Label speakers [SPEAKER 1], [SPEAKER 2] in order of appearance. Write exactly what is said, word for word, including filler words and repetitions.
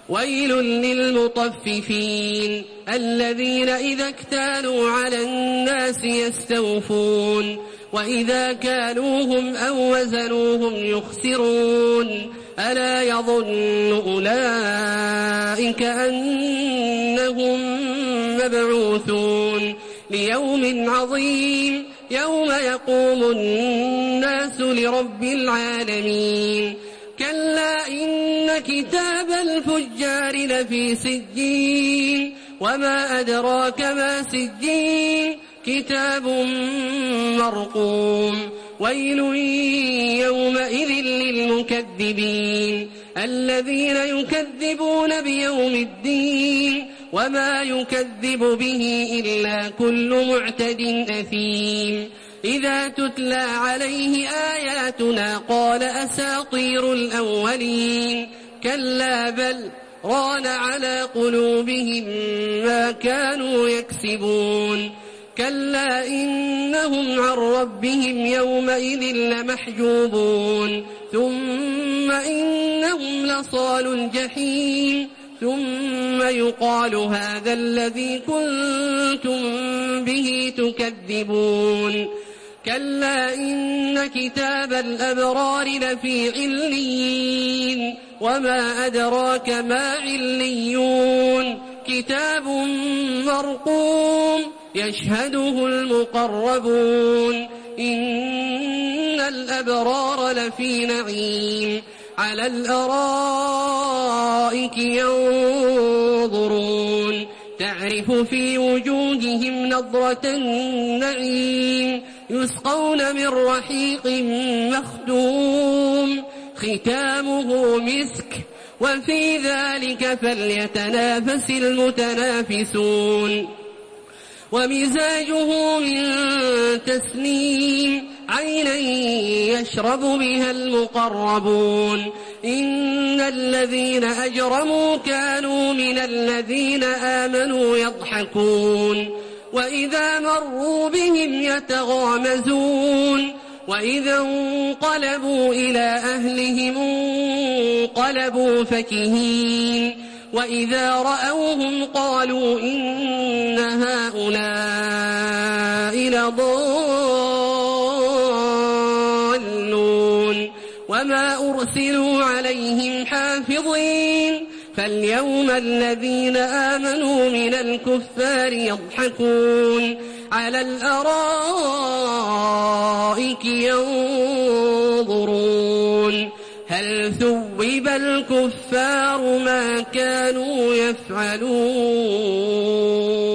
[SPEAKER 1] ويل للمطففين الذين إذا اكتالوا على الناس يستوفون وإذا كالوهم أو وزنوهم يخسرون ألا يظن أولئك أنهم مبعوثون ليوم عظيم يوم يقوم الناس لرب العالمين كلا إن كتاب الفجار لفي سجين وما أدراك ما سجين كتاب مرقوم ويل يومئذ للمكذبين الذين يكذبون بيوم الدين وما يكذب به إلا كل معتد أثيم إذا تتلى عليه آياتنا قال أساطير الأولين كلا بل ران على قلوبهم ما كانوا يكسبون كلا إنهم عن ربهم يومئذ لمحجوبون ثم إنهم لصالوا الجحيم ثم يقال هذا الذي كنتم به تكذبون كلا إن كتاب الأبرار لفي عليين وما أدراك ما عليون كتاب مرقوم يشهده المقربون إن الأبرار لفي نعيم على الأرائك ينظرون تعرف في وجوههم نضرة النعيم يسقون من رحيق مختوم ختامه مسك وفي ذلك فليتنافس المتنافسون ومزاجه من تسنيم عينا يشرب بها المقربون إن الذين أجرموا كانوا من الذين آمنوا يضحكون وإذا مروا بهم يتغامزون وإذا انقلبوا إلى أهلهم انقلبوا فكهين وإذا رأوهم قالوا إن هؤلاء لضالون وما أرسلوا عليهم حافظين فاليوم الذين آمنوا من الكفار يضحكون على الأرائك ينظرون هل ثوب الكفار ما كانوا يفعلون.